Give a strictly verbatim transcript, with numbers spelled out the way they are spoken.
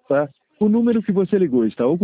tá? O número que você ligou está ocupado.